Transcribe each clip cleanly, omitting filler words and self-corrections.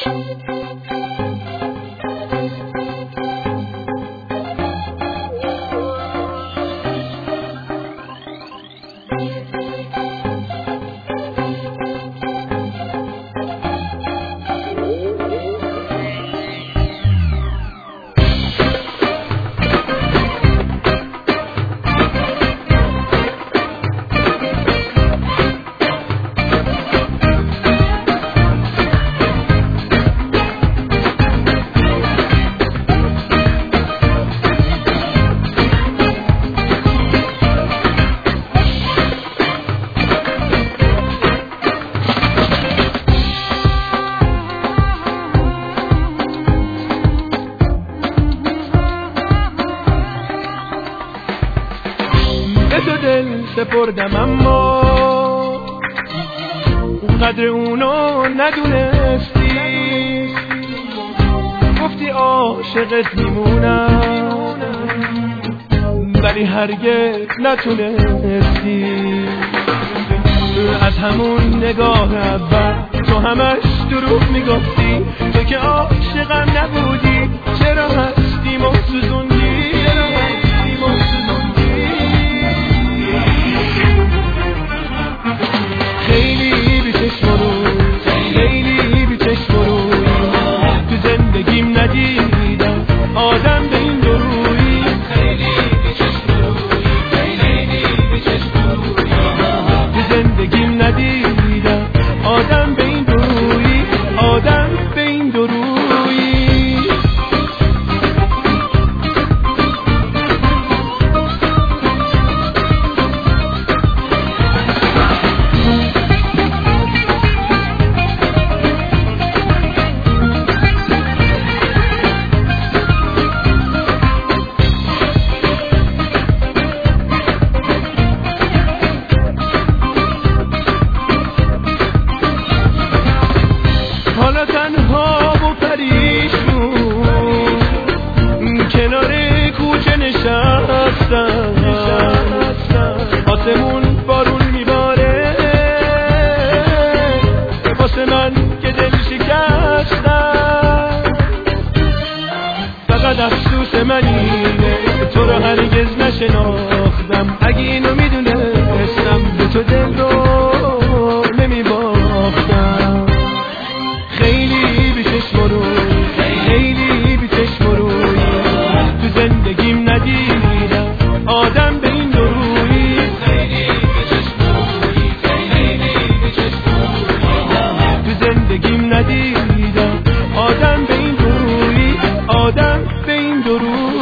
تو دل سپردم اما قدر اونو ندونستی، گفتی عاشقت میمونم ولی هرگز نتونستی. از همون نگاه اول تو همش دروغ میگفتی، تو که عاشقم نبودی چرا هستیم و سوزوندی. خیلی بی چشم روی تو زندگیم ندیدم آدم به این درویی. خیلی بی چشم روی تو زندگیم ندیدم آدم به این درویی، آدم به این درویی. حالا تنها و پریشون کنار کوچه نشستم، آسمون بارون میباره واسه من که دل شکستم. فقط افسوس من اینه تو رو هرگز نشناختم، اگه اینو میدونستم به تو دل رو نمیباختم. خیلی بی چشم روی تو زندگیم ندیدم آدم به این درویی. خیلی بی چشم روی تو زندگیم ندیدم آدم به این درویی، آدم به این درویی.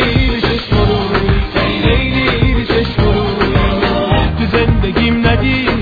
زندگیم ندید